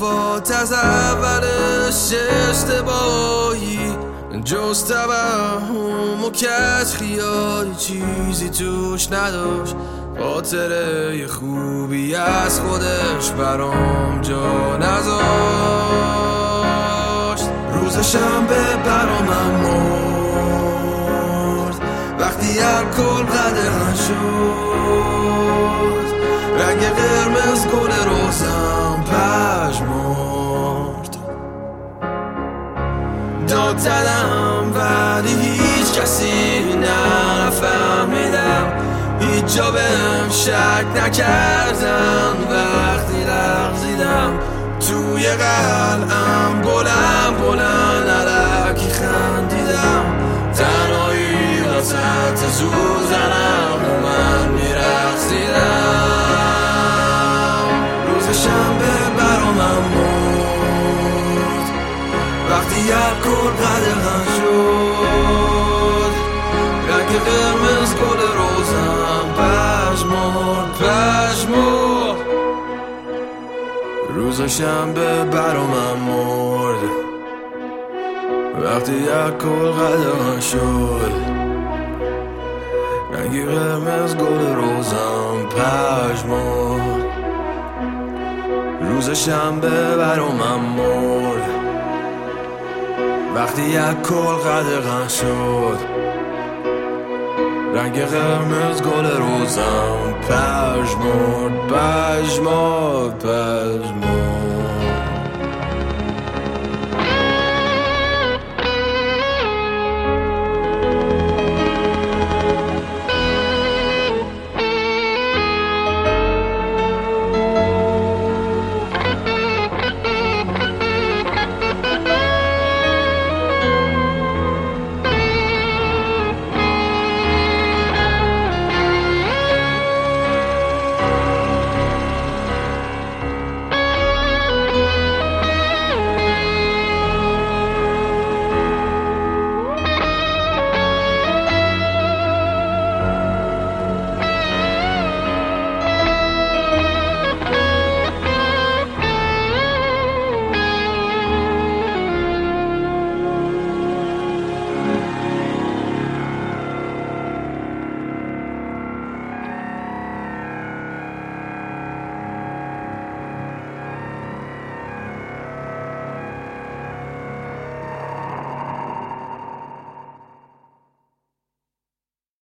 حرفات از اولش اشتباهی، جز توهم و کج خیالی چیزی توش نداشت. خاطره خوبی از خودش برام جا نذاشت. روز شنبه برامم مرد وقتی الکل قدغن شد. رنگ قرمز گل روزم پژمرد. داد زدم ولی هیچ کسی نفهمیدم، هیچ جا بهم شک نکردن. وقتی لغزیدم توی قلعم بلند بلند علکی خندیدم. تنهایی وسط سوزنم و من میرقصیدم. روز شنبه برامم مرد وقتی الکل قدغن شد. رنگ قرمز گل روزم پژمرد. روز شنبه برامم مرد وقتی الکل قدغن شد. رنگ قرمز گل روزم پژمرد. روز شنبه برامم مرد وقتی الکل قدغن شد. رنگ قرمز گل روزم پژمرد.